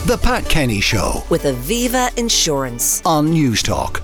The Pat Kenny Show with Aviva Insurance on News Talk.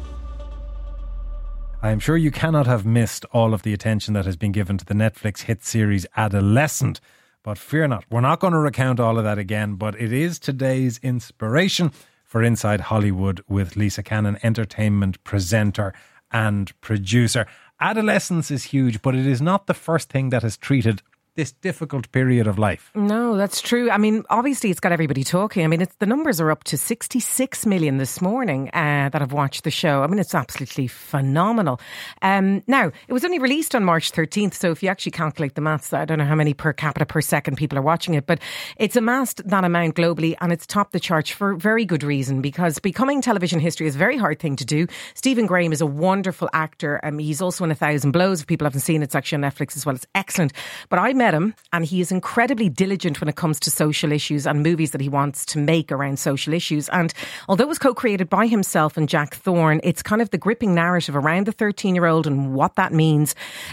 I am sure you cannot have missed all of the attention that has been given to the Netflix hit series Adolescent. But fear not, we're not going to recount all of that again, but it is today's inspiration for Inside Hollywood with Lisa Cannon, entertainment presenter and producer. Adolescence is huge, but it is not the first thing that has treated this difficult period of life. No, that's true. I mean, obviously it's got everybody talking. I mean, the numbers are up to 66 million this morning that have watched the show. I mean, it's absolutely phenomenal. Now, it was only released on March 13th, so if you actually calculate the maths, I don't know how many per capita per second people are watching it, but it's amassed that amount globally and it's topped the charts for very good reason, because becoming television history is a very hard thing to do. Stephen Graham is a wonderful actor. He's also in 1,000 Blows. If people haven't seen it, it's actually on Netflix as well. It's excellent. But I met him and he is incredibly diligent when it comes to social issues and movies that he wants to make around social issues. And although it was co-created by himself and Jack Thorne, it's kind of the gripping narrative around the 13-year-old and what that means.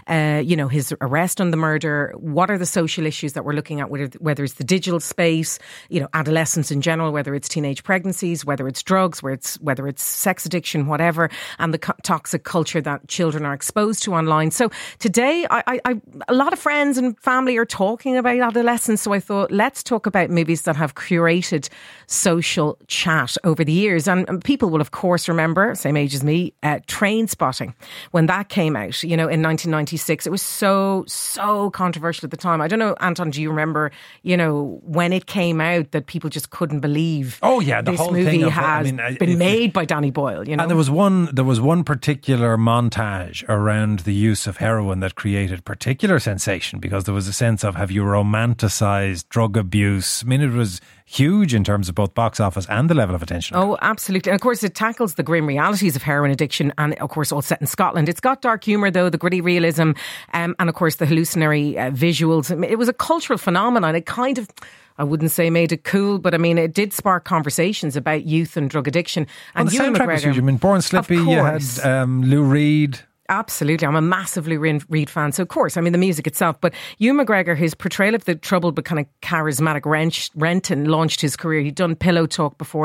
His arrest and the murder. What are the social issues that we're looking at, whether it's the digital space, adolescence in general, whether it's teenage pregnancies, whether it's drugs, whether it's sex addiction, whatever, and the toxic culture that children are exposed to online. So today, a lot of friends and family are talking about adolescence, so I thought let's talk about movies that have curated social chat over the years. And people will of course remember, same age as me, Trainspotting. When that came out, in 1996, it was so controversial at the time. I don't know, Anton, do you remember, when it came out that people just couldn't believe the this whole movie thing had been made by Danny Boyle, And there was one particular montage around the use of heroin that created particular sensation, because there was a sense of, have you romanticised drug abuse? I mean, it was huge in terms of both box office and the level of attention. Oh, absolutely. And of course, it tackles the grim realities of heroin addiction, and of course, all set in Scotland. It's got dark humour, though, the gritty realism, and of course, the hallucinatory visuals. It was a cultural phenomenon. It kind of, I wouldn't say made it cool, but I mean, it did spark conversations about youth and drug addiction. And the soundtrack was huge. I mean, Born Slippy, you had Lou Reed. Absolutely. I'm a massive Lou Reed fan. So, of course, I mean, the music itself. But Ewan McGregor, his portrayal of the troubled but kind of charismatic Renton launched his career. He'd done Pillow Book, before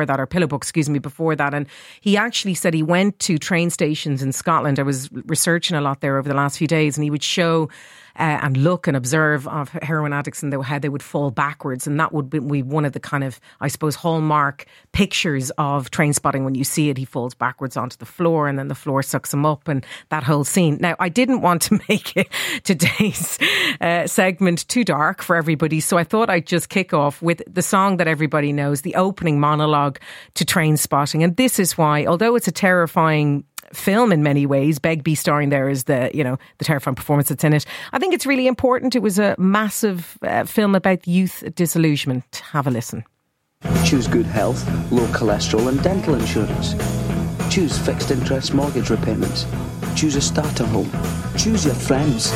that. And he actually said he went to train stations in Scotland. I was researching a lot there over the last few days, and he would show and look and observe of heroin addicts and how they would fall backwards. And that would be one of the kind of, I suppose, hallmark pictures of Trainspotting. When you see it, he falls backwards onto the floor and then the floor sucks him up, and that whole scene. Now, I didn't want to make today's segment too dark for everybody, so I thought I'd just kick off with the song that everybody knows, the opening monologue to Trainspotting. And this is why, although it's a terrifying film in many ways, Begbie starring there is the terrifying performance that's in it, I think it's really important. It was a massive film about youth disillusionment. Have a listen. Choose good health, low cholesterol and dental insurance. Choose fixed interest mortgage repayments. Choose a starter home. Choose your friends.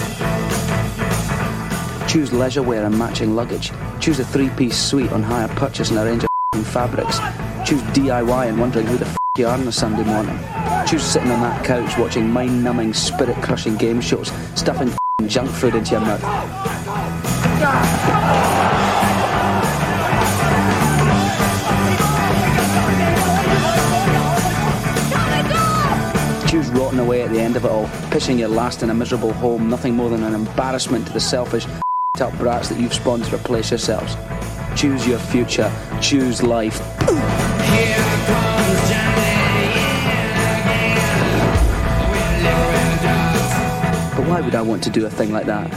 Choose leisure wear and matching luggage. Choose a 3-piece suite on hire purchase and a range of fabrics. Choose DIY and wondering who the you are on a Sunday morning. Choose sitting on that couch watching mind-numbing, spirit-crushing game shows, stuffing junk food into your mouth. Choose rotting away at the end of it all, pissing your last in a miserable home, nothing more than an embarrassment to the selfish, up brats that you've spawned to replace yourselves. Choose your future. Choose life. Here comes Johnny again. But why would I want to do a thing like that?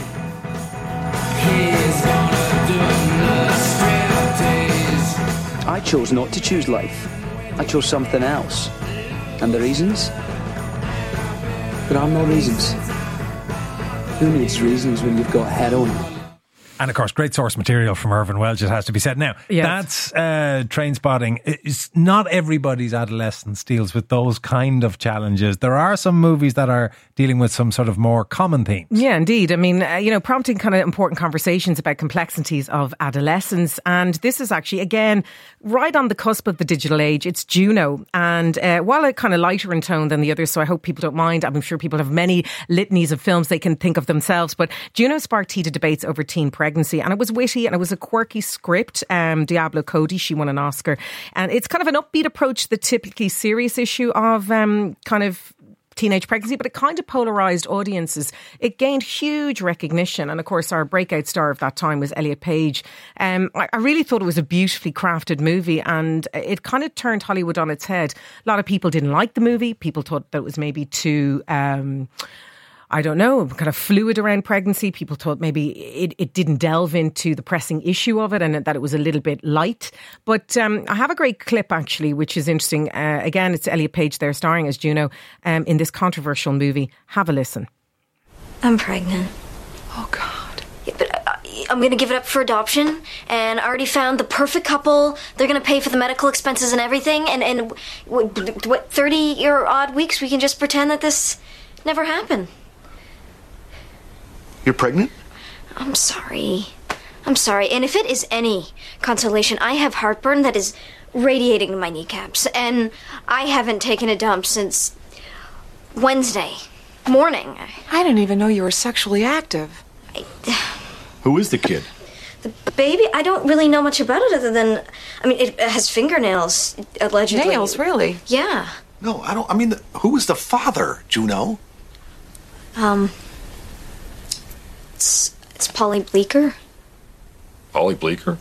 I chose not to choose life. I chose something else. And the reasons? There are no reasons. Who needs reasons when you've got heroin? And of course, great source material from Irvine Welsh, it has to be said. Now, yes. That's Trainspotting. It's not everybody's adolescence deals with those kind of challenges. There are some movies that are dealing with some sort of more common themes. Yeah, indeed. I mean, prompting kind of important conversations about complexities of adolescence. And this is actually, again, right on the cusp of the digital age. It's Juno. And while it's kind of lighter in tone than the others, so I hope people don't mind. I'm sure people have many litanies of films they can think of themselves. But Juno sparked heated debates over teen pregnancy pregnancy, and it was witty and it was a quirky script. Diablo Cody, she won an Oscar, and it's kind of an upbeat approach to the typically serious issue of kind of teenage pregnancy, but it kind of polarised audiences. It gained huge recognition, and of course our breakout star of that time was Elliot Page. I really thought it was a beautifully crafted movie, and it kind of turned Hollywood on its head. A lot of people didn't like the movie. People thought that it was maybe too I don't know, kind of fluid around pregnancy. People thought maybe it didn't delve into the pressing issue of it, and that it was a little bit light. But I have a great clip, actually, which is interesting. Again, it's Elliot Page there starring as Juno in this controversial movie. Have a listen. I'm pregnant. Oh, God. Yeah, but I'm going to give it up for adoption, and I already found the perfect couple. They're going to pay for the medical expenses and everything, and what, 30-odd weeks, we can just pretend that this never happened. You're pregnant? I'm sorry. And if it is any consolation, I have heartburn that is radiating to my kneecaps, and I haven't taken a dump since Wednesday morning. I didn't even know you were sexually active. Who is the kid? The baby, I don't really know much about it other than, I mean, it has fingernails, allegedly. Nails, really? Yeah. No, I don't. I mean, who is the father, Juno? It's Polly Bleecker. Polly Bleecker?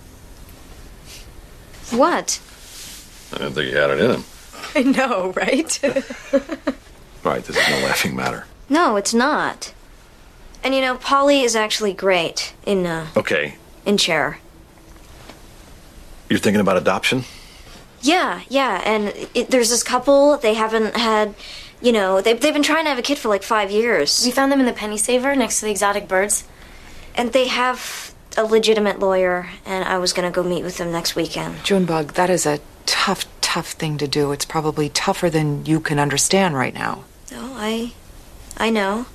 What? I didn't think he had it in him. I know, right? Right, this is no laughing matter. No, it's not. And you know, Polly is actually great in Okay. in Cher. You're thinking about adoption? Yeah, and there's this couple, they haven't had, you know, they've been trying to have a kid for like 5 years. We found them in the Penny Saver next to the exotic birds. And they have a legitimate lawyer, and I was going to go meet with them next weekend. Junebug, that is a tough thing to do. It's probably tougher than you can understand right now. Oh, I know.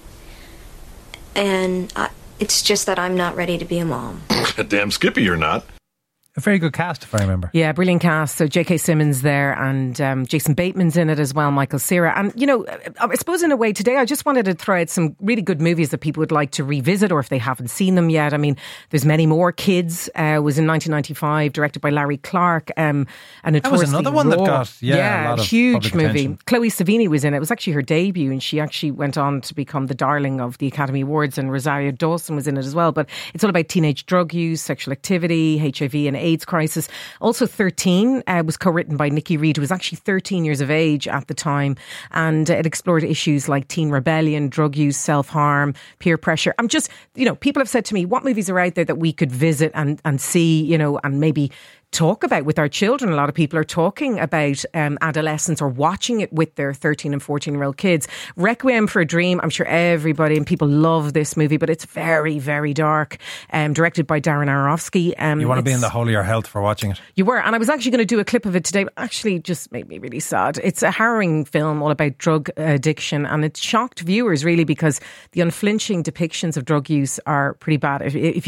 And it's just that I'm not ready to be a mom. Damn Skippy, you're not. A very good cast, if I remember. Yeah, brilliant cast. So J.K. Simmons there, and Jason Bateman's in it as well, Michael Cera. And, you know, I suppose in a way today I just wanted to throw out some really good movies that people would like to revisit, or if they haven't seen them yet. I mean, there's many more. Kids was in 1995, directed by Larry Clark. And that was another one that got a lot of huge movie. attention. Chloe Savini was in it. It was actually her debut, and she actually went on to become the darling of the Academy Awards, and Rosario Dawson was in it as well. But it's all about teenage drug use, sexual activity, HIV and AIDS crisis. Also 13 was co-written by Nikki Reed, who was actually 13 years of age at the time, and it explored issues like teen rebellion, drug use, self-harm, peer pressure. I'm just, you know, people have said to me, what movies are out there that we could visit and see, you know, and maybe talk about with our children. A lot of people are talking about adolescence or watching it with their 13 and 14-year-old kids. Requiem for a Dream, I'm sure everybody and people love this movie, but it's very, very dark. Directed by Darren Aronofsky. You want to be in the holier health for watching it. You were, and I was actually going to do a clip of it today, but actually just made me really sad. It's a harrowing film all about drug addiction, and it shocked viewers really because the unflinching depictions of drug use are pretty bad.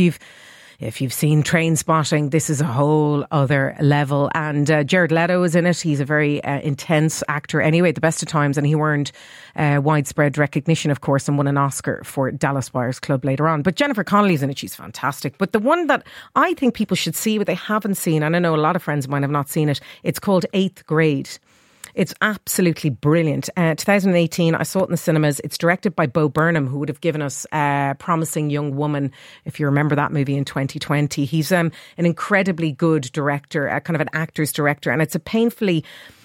If you've seen Trainspotting, this is a whole other level. And Jared Leto is in it. He's a very intense actor anyway, at the best of times. And he earned widespread recognition, of course, and won an Oscar for Dallas Buyers Club later on. But Jennifer Connelly's in it. She's fantastic. But the one that I think people should see, but they haven't seen, and I know a lot of friends of mine have not seen it, it's called 8th Grade. It's absolutely brilliant. 2018, I saw it in the cinemas. It's directed by Bo Burnham, who would have given us Promising Young Woman, if you remember that movie in 2020. He's an incredibly good director, kind of an actor's director, and it's a painfully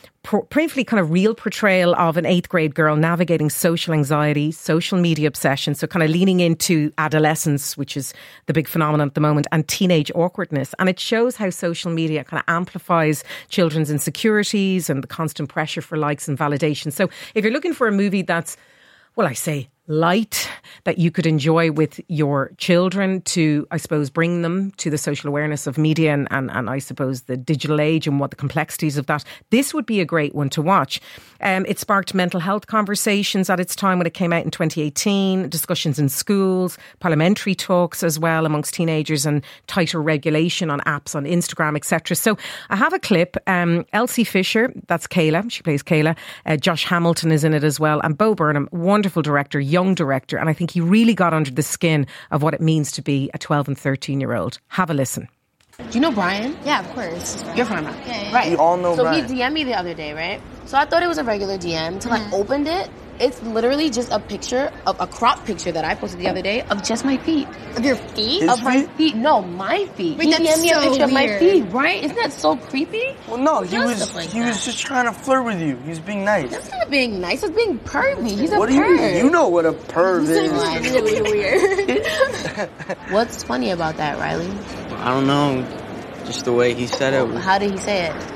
kind of real portrayal of an 8th grade girl navigating social anxiety, social media obsession, so kind of leaning into adolescence, which is the big phenomenon at the moment, and teenage awkwardness. And it shows how social media kind of amplifies children's insecurities and the constant pressure for likes and validation. So if you're looking for a movie that's, well, I say light, that you could enjoy with your children to, I suppose, bring them to the social awareness of media and I suppose the digital age and what the complexities of that, this would be a great one to watch. It sparked mental health conversations at its time when it came out in 2018, discussions in schools, parliamentary talks as well amongst teenagers, and tighter regulation on apps on Instagram, etc. So I have a clip. Elsie Fisher, that's Kayla, she plays Kayla. Josh Hamilton is in it as well, and Bo Burnham, wonderful director, young director, and I think he really got under the skin of what it means to be a 12 and 13-year-old. Have a listen. Do you know Brian? Yeah, of course. You're from Brian. Yeah. Right. We all know Brian. So Brian. he DM'd me the other day, right? So I thought it was a regular DM until I opened it. It's literally just a picture of a crop picture that I posted the other day of just my feet. Of your feet? Of my feet. No, my feet. Wait, he that's DM'd me a so picture of my weird. feet, right? Isn't that so creepy? Well, no, Who he does was stuff like he that? was just trying to flirt with you. He was being nice. That's not being nice. It's being pervy. He's a What do you perv. mean? You know what a perv is. That's really weird. What's funny about that, Riley? I don't know. Just the way he said it. How did he say it?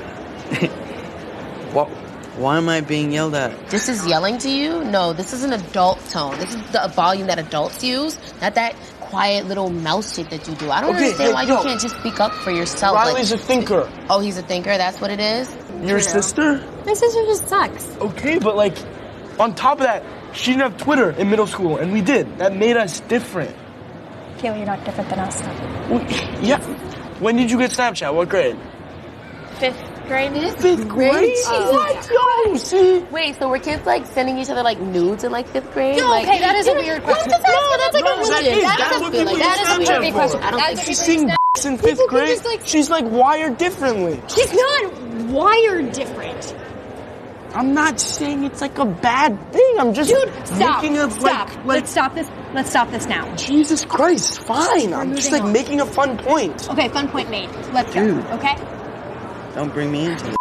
Why am I being yelled at? This is yelling to you? No, this is an adult tone. This is the volume that adults use, not that quiet little mouse shit that you do. I don't understand why you can't just speak up for yourself. Riley's a thinker. Oh, he's a thinker? That's what it is? Your sister? My sister just sucks. Okay, but like, on top of that, she didn't have Twitter in middle school, and we did. That made us different. Okay, well, you're not different than us, though. Well, yeah. When did you get Snapchat? What grade? 5th grade. 5th grade? What? Yo, see? Wait, so were kids like sending each other like nudes in like 5th grade? Yo, like, okay, that is a weird question. That's like a really weird. That is a weird question. I don't think She's seeing in 5th grade. She's like wired differently. She's not wired different. I'm not saying it's like a bad thing. I'm just making a Let's stop this. Let's stop this now. Jesus Christ, fine. I'm just like making a fun point. Okay, fun point made. Let's go. Okay. Don't bring me into it.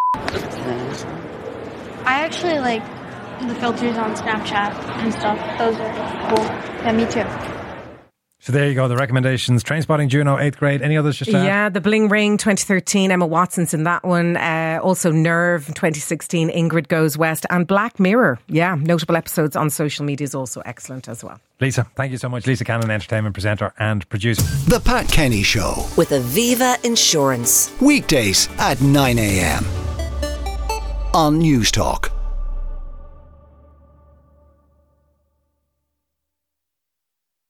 I actually like the filters on Snapchat and stuff. Those are cool. Yeah, me too. So there you go, the recommendations. Trainspotting, Juno, 8th grade. Any others just to add? Yeah, The Bling Ring, 2013, Emma Watson's in that one. Also Nerve, 2016, Ingrid Goes West. And Black Mirror, yeah, notable episodes on social media is also excellent as well. Lisa, thank you so much. Lisa Cannon, entertainment presenter and producer. The Pat Kenny Show. With Aviva Insurance. Weekdays at 9 a.m. on News Talk.